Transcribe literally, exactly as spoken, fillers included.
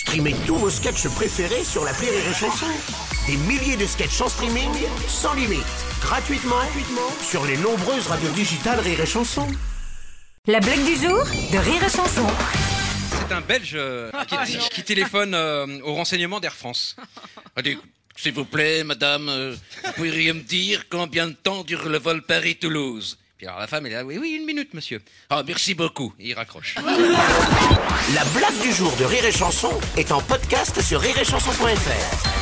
Streamez tous vos sketchs préférés sur l'appli Rire et Chanson. Des milliers de sketchs en streaming, sans limite, gratuitement, gratuitement sur les nombreuses radios digitales Rire et Chanson. La blague du jour de Rire et Chanson. C'est un Belge euh, qui, qui- qui téléphone euh, au renseignement d'Air France. Il dit, s'il vous plaît, madame, euh, vous pourriez me dire combien de temps dure le vol Paris-Toulouse? Puis alors la femme, elle est là, oui, oui, une minute, monsieur. Ah, merci beaucoup. Et il raccroche. La blague du jour de Rire et Chanson est en podcast sur rire et chanson point f r.